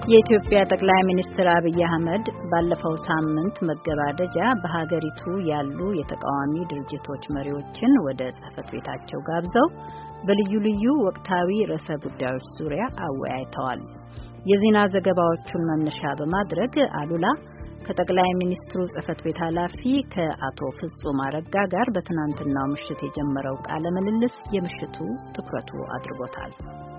የኢትዮጵያ ጠቅላይ ሚኒስትር አብይ አህመድ ባለፈው ሳምንት መገባደጃ በሀገሪቱ ያሉ የተቃዋሚ ድርጅቶች መሪዎችን ወደ ጽሕፈት ቤታቸው ጋብዘው በልዩ ልዩ ወቅታዊ ርዕሰ ጉዳዮች ዙሪያ አወያይተዋል። የዜና ዘገባዎቹን መነሻ በማድረግ አሉላ ከጠቅላይ ሚኒስትሩ ጽሕፈት ቤት ኃላፊ ከአቶ ፍጹም አረጋ ጋር በትናንትናው ምሽት የጀመረው ቃለ ምልልስ የምሽቱ ትኩረቱ አድርጎታል።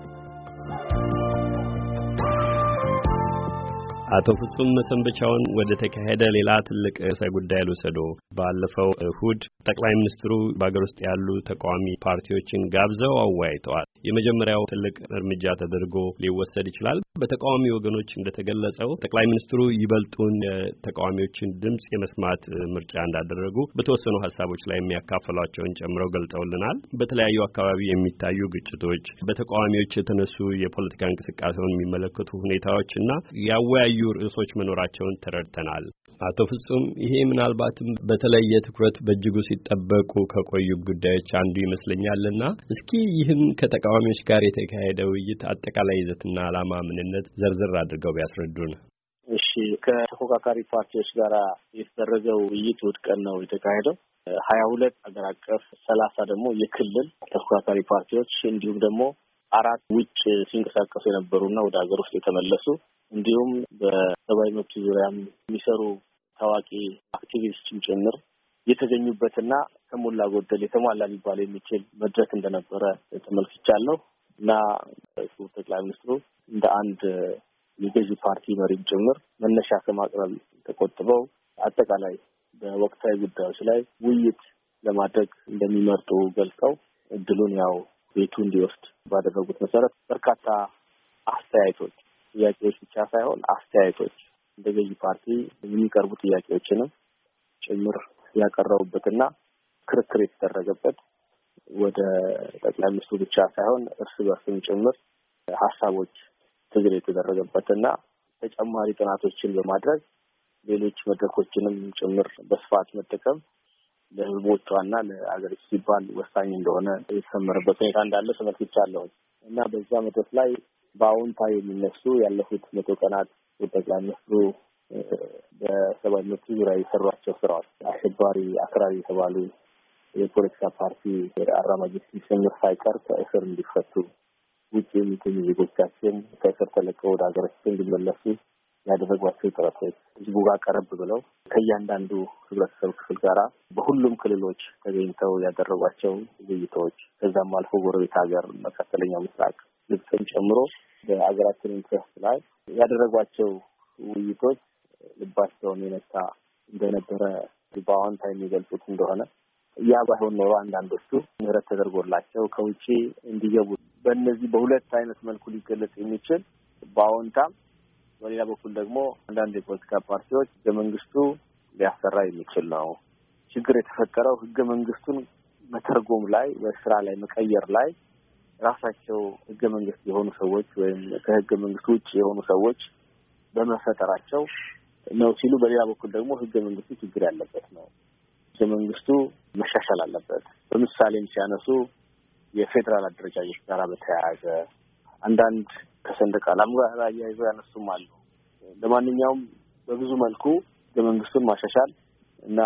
አቶ ፍጹም መሰንበቻውን ወደ ተካሄደ ሌላ ትልቅ ርዕሰ ጉዳይ ልውሰዶ። ባለፈው እሁድ ጠቅላይ ሚኒስትሩ በአገር ውስጥ ያሉ ተቃዋሚ ፓርቲዎችን ጋብዘው አወያይተዋል። የመጀመሪያው ትልቅ እርምጃ ተደርጎ ሊወሰድ ይችላል። በተቃዋሚ ወገኖች እንደተገለጸው ጠቅላይ ሚኒስትሩ ይበልጡን ተቃዋሚዎችን ድምጽ የመስማት ምርጫ እንዳደረጉ በተወሰኑ ሀሳቦች ላይ የሚያካፈሏቸውን ጨምረው ገልጸውልናል። በተለያዩ አካባቢ የሚታዩ ግጭቶች፣ በተቃዋሚዎች የተነሱ የፖለቲካ እንቅስቃሴውን የሚመለከቱ ሁኔታዎችና ያወያዩ ርዕሶች መኖራቸውን ተረድተናል። አቶ ፍጹም ይሄ ምናልባትም በተለየ ትኩረት በእጅጉ ሲጠበቁ ከቆዩ ጉዳዮች አንዱ ይመስለኛልና እስኪ ይህን ከተቃዋሚዎች ጋር የተካሄደ ውይይት አጠቃላይ ይዘትና ዓላማ ምንነት ዘርዘር አድርገው ቢያስረዱን። እሺ፣ ከተፎካካሪ ፓርቲዎች ጋር የተደረገው ውይይት እሁድ ቀን ነው የተካሄደው። 22 ሀገር አቀፍ 30 ደግሞ የክልል ተፎካካሪ ፓርቲዎች እንዲሁም ደግሞ 4 ውጭ ሲንቀሳቀሱ የነበሩና ወደ ሀገር ውስጥ የተመለሱ እንዲሁም በሰብአዊ መብት ዙሪያ የሚሰሩ ታዋቂ አክቲቪስቶችም ጭምር የተገኙበትና ከሞላ ጎደል የተሟላ ሊባል የሚችል መድረክ እንደነበረ ተመልክቻለሁ እና ጠቅላይ ሚኒስትሩ እንደ አንድ የገዢ ፓርቲ መሪም ጭምር መነሻ ከማቅረብ ተቆጥበው አጠቃላይ በወቅታዊ ጉዳዮች ላይ ውይይት ለማድረግ እንደሚመርጡ ገልጸው እድሉን ያው ቤቱ እንዲወስድ ባደረጉት መሰረት በርካታ አስተያየቶች፣ ጥያቄዎች ብቻ ሳይሆን አስተያየቶች እንደ ገዢ ፓርቲ የሚቀርቡ ጥያቄዎችንም ጭምር ያቀረቡበትና ክርክር የተደረገበት ወደ ጠቅላይ ሚኒስትሩ ብቻ ሳይሆን እርስ በርስም ጭምር ሀሳቦች ትግል የተደረገበትና ተጨማሪ ጥናቶችን በማድረግ ሌሎች መድረኮችንም ጭምር በስፋት መጠቀም ለሕዝቦቿና ለአገሪቱ ሲባል ወሳኝ እንደሆነ የተሰመረበት ሁኔታ እንዳለ ተመልክቻለሁ እና በዛ መድረክ ላይ በአዎንታ የሚነሱ ያለፉት 100 ቀናት ጠቅላይ ሚኒስትሩ በሰብአዊ መብት ዙሪያ የሰሯቸው ስራዎች አሸባሪ አክራሪ የተባሉ የፖለቲካ ፓርቲ አራማጆች ጭምር ሳይቀር ከእስር እንዲፈቱ፣ ውጭ የሚገኙ ዜጎቻችን ከእስር ተለቀው ወደ ሀገራቸው እንዲመለሱ ያደረጓቸው ጥረቶች፣ ህዝቡ ጋር ቀረብ ብለው ከእያንዳንዱ ህብረተሰብ ክፍል ጋራ በሁሉም ክልሎች ተገኝተው ያደረጓቸው ውይይቶች፣ ከዛም አልፎ ጎረቤት ሀገር መካከለኛው ምስራቅ ግብፅን ጨምሮ በሀገራችን ኢንትረስት ላይ ያደረጓቸው ውይይቶች ልባቸውን የነካ እንደነበረ በአዎንታ የሚገልጹት እንደሆነ ያ ባይሆን ኖሮ አንዳንዶቹ ምህረት ተደርጎላቸው ከውጪ እንዲገቡ በእነዚህ በሁለት አይነት መልኩ ሊገለጽ የሚችል በአዎንታም በሌላ በኩል ደግሞ አንዳንድ የፖለቲካ ፓርቲዎች ህገ መንግስቱ ሊያሰራ የሚችል ነው፣ ችግር የተፈጠረው ህገ መንግስቱን መተርጎም ላይ በስራ ላይ መቀየር ላይ ራሳቸው ህገ መንግስት የሆኑ ሰዎች ወይም ከህገ መንግስቱ ውጭ የሆኑ ሰዎች በመፈጠራቸው ነው ሲሉ፣ በሌላ በኩል ደግሞ ህገ መንግስቱ ችግር ያለበት ነው፣ ህገ መንግስቱ መሻሻል አለበት። በምሳሌም ሲያነሱ የፌዴራል አደረጃጀት ጋር በተያያዘ አንዳንድ ከሰንደቅ ዓላማ ጋር አያይዘው ያነሱም አሉ። ለማንኛውም በብዙ መልኩ ህገ መንግስቱን ማሻሻል እና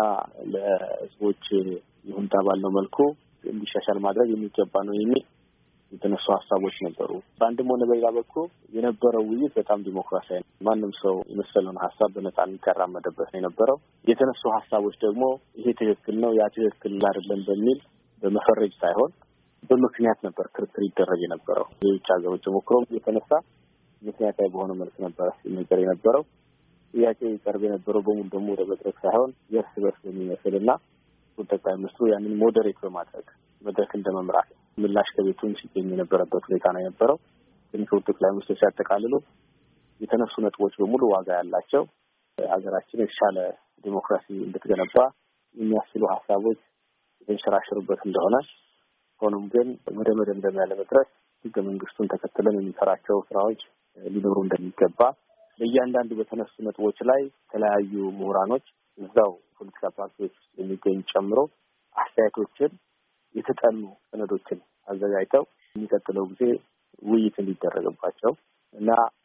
ለህዝቦች ይሁንታ ባለው መልኩ እንዲሻሻል ማድረግ የሚገባ ነው የሚል የተነሱ ሀሳቦች ነበሩ። በአንድም ሆነ በሌላ በኩል የነበረው ውይይት በጣም ዲሞክራሲያዊ፣ ማንም ሰው የመሰለውን ሀሳብ በነጻነት ያራመደበት ነው የነበረው። የተነሱ ሀሳቦች ደግሞ ይሄ ትክክል ነው፣ ያ ትክክል አይደለም በሚል በመፈረጅ ሳይሆን በምክንያት ነበር ክርክር ይደረግ የነበረው። የውጭ ሀገሮች ተሞክሮ የተነሳ ምክንያታዊ በሆነ መልክ ነበር ሲነገር የነበረው። ጥያቄ ይቀርብ የነበረው በሙሉ ደግሞ ወደ መድረክ ሳይሆን የእርስ በርስ በሚመስልና ጠቅላይ ሚኒስትሩ ያንን ሞዴሬት በማድረግ መድረክ እንደመምራት ምላሽ ከቤቱም ሲገኝ የነበረበት ሁኔታ ነው የነበረው። ግን ጠቅላይ ሚኒስትሩ ሲያጠቃልሉ የተነሱ ነጥቦች በሙሉ ዋጋ ያላቸው ሀገራችን የተሻለ ዲሞክራሲ እንድትገነባ የሚያስችሉ ሀሳቦች የተንሸራሸሩበት እንደሆነ፣ ሆኖም ግን ወደ መደምደሚያ ለመድረስ ህገ መንግስቱን ተከትለን የሚሰራቸው ስራዎች ሊኖሩ እንደሚገባ ለእያንዳንዱ በተነሱ ነጥቦች ላይ የተለያዩ ምሁራኖች እዛው ፖለቲካ ፓርቲዎች የሚገኙ ጨምሮ አስተያየቶችን የተጠኑ ሰነዶችን አዘጋጅተው የሚቀጥለው ጊዜ ውይይት እንዲደረግባቸው እና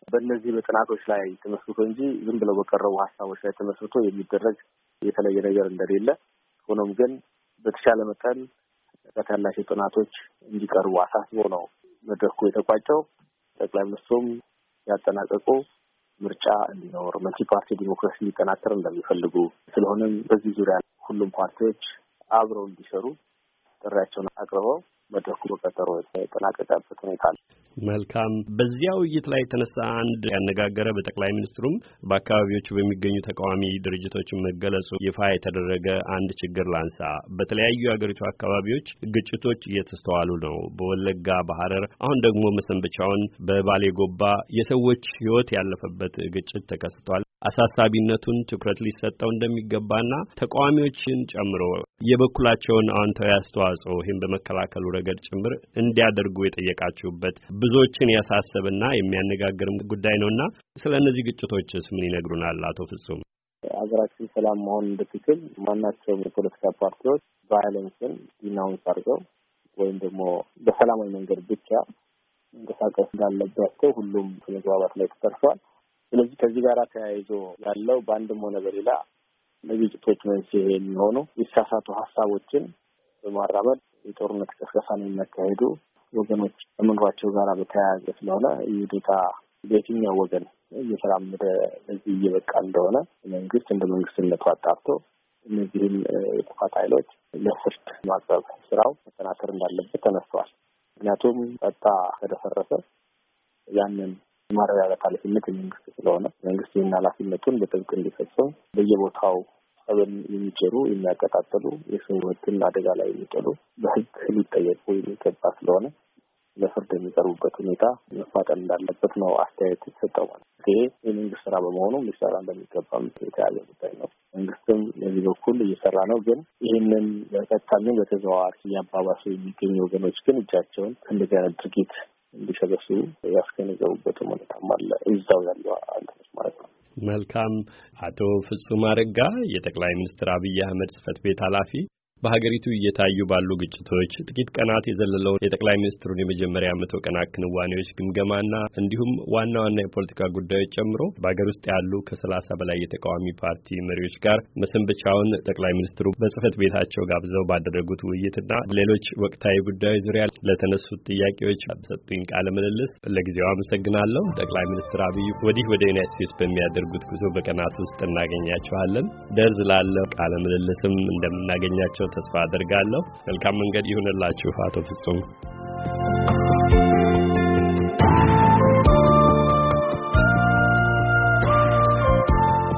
በእነዚህ በጥናቶች ላይ ተመስርቶ እንጂ ዝም ብለው በቀረቡ ሀሳቦች ላይ ተመስርቶ የሚደረግ የተለየ ነገር እንደሌለ፣ ሆኖም ግን በተሻለ መጠን ያላቸው ጥናቶች እንዲቀርቡ አሳስቦ ነው መድረኩ የተቋጨው። ጠቅላይ ሚኒስትሩም ያጠናቀቁ ምርጫ እንዲኖር መልቲ ፓርቲ ዲሞክራሲ እንዲጠናከር እንደሚፈልጉ፣ ስለሆነም በዚህ ዙሪያ ሁሉም ፓርቲዎች አብረው እንዲሰሩ ጥሪያቸውን አቅርበው መድረኩ በቀጠሮ የተጠናቀቀበት ሁኔታ ነው። መልካም። በዚያ ውይይት ላይ የተነሳ አንድ ያነጋገረ በጠቅላይ ሚኒስትሩም በአካባቢዎቹ በሚገኙ ተቃዋሚ ድርጅቶች መገለጹ ይፋ የተደረገ አንድ ችግር ላንሳ። በተለያዩ የሀገሪቱ አካባቢዎች ግጭቶች እየተስተዋሉ ነው። በወለጋ፣ በሐረር፣ አሁን ደግሞ መሰንበቻውን በባሌ ጎባ የሰዎች ሕይወት ያለፈበት ግጭት ተከስቷል። አሳሳቢነቱን ትኩረት ሊሰጠው እንደሚገባና ተቃዋሚዎችን ጨምሮ የበኩላቸውን አዎንታዊ አስተዋጽኦ ይህን በመከላከሉ ረገድ ጭምር እንዲያደርጉ የጠየቃችሁበት ብዙዎችን ያሳሰበና የሚያነጋግርም ጉዳይ ነውና ስለ እነዚህ ግጭቶችስ ምን ይነግሩናል አቶ ፍጹም? ሀገራችን ሰላም መሆን እንድትችል ማናቸውም የፖለቲካ ፓርቲዎች ቫዮለንስን ዲናውንስ አድርገው ወይም ደግሞ በሰላማዊ መንገድ ብቻ እንቀሳቀስ እንዳለባቸው ሁሉም መግባባት ላይ ተደርሷል። ስለዚህ ከዚህ ጋር ተያይዞ ያለው በአንድም ሆነ በሌላ ለግጭቶች መንስኤ የሚሆኑ የተሳሳቱ ሀሳቦችን በማራመድ የጦርነት ቅስቀሳን የሚያካሂዱ ወገኖች ከመኖራቸው ጋር በተያያዘ ስለሆነ ይህ ሁኔታ በየትኛው ወገን እየተራመደ ለዚህ እየበቃ እንደሆነ መንግስት እንደ መንግስትነቱ አጣርቶ እነዚህን የጥፋት ኃይሎች ለፍርድ ማቅረብ ስራው መጠናከር እንዳለበት ተነስተዋል። ምክንያቱም ጸጥታ ከደፈረሰ ያንን ማረጋጋት ኃላፊነት የመንግስት ስለሆነ መንግስት ይህን ኃላፊነቱን በጥብቅ እንዲፈጽም በየቦታው ሰብን የሚጭሩ የሚያቀጣጥሉ የሰው ሕይወትን አደጋ ላይ የሚጥሉ በሕግ ሊጠየቁ የሚገባ ስለሆነ ለፍርድ የሚቀርቡበት ሁኔታ መፋጠን እንዳለበት ነው አስተያየት የተሰጠው። ማለት ይሄ የመንግስት ስራ በመሆኑ ሊሰራ እንደሚገባም የተያዘ ጉዳይ ነው። መንግስትም በዚህ በኩል እየሰራ ነው። ግን ይህንን በቀጥታም በተዘዋዋሪ እያባባሱ የሚገኙ ወገኖች ግን እጃቸውን ከእንደዚህ አይነት ድርጊት እንዲሰበስቡ ያስገነዘቡበት ሁኔታም አለ። እዛው ያለው አንተነች ማለት ነው። መልካም። አቶ ፍጹም አረጋ የጠቅላይ ሚኒስትር አብይ አህመድ ጽህፈት ቤት ኃላፊ፣ በሀገሪቱ እየታዩ ባሉ ግጭቶች ጥቂት ቀናት የዘለለው የጠቅላይ ሚኒስትሩን የመጀመሪያ 100 ቀናት ክንዋኔዎች ግምገማና እንዲሁም ዋና ዋና የፖለቲካ ጉዳዮች ጨምሮ በሀገር ውስጥ ያሉ ከ30 በላይ የተቃዋሚ ፓርቲ መሪዎች ጋር መሰንበቻውን ጠቅላይ ሚኒስትሩ በጽህፈት ቤታቸው ጋብዘው ባደረጉት ውይይትና ሌሎች ወቅታዊ ጉዳዮች ዙሪያ ለተነሱት ጥያቄዎች በሰጡኝ ቃለ ምልልስ ለጊዜው አመሰግናለሁ። ጠቅላይ ሚኒስትር አብይ ወዲህ ወደ ዩናይትድ ስቴትስ በሚያደርጉት ጉዞ በቀናት ውስጥ እናገኛቸዋለን። ደርዝ ላለው ቃለ ምልልስም እንደምናገኛቸው ተስፋ አደርጋለሁ። መልካም መንገድ ይሁንላችሁ አቶ ፍጹም።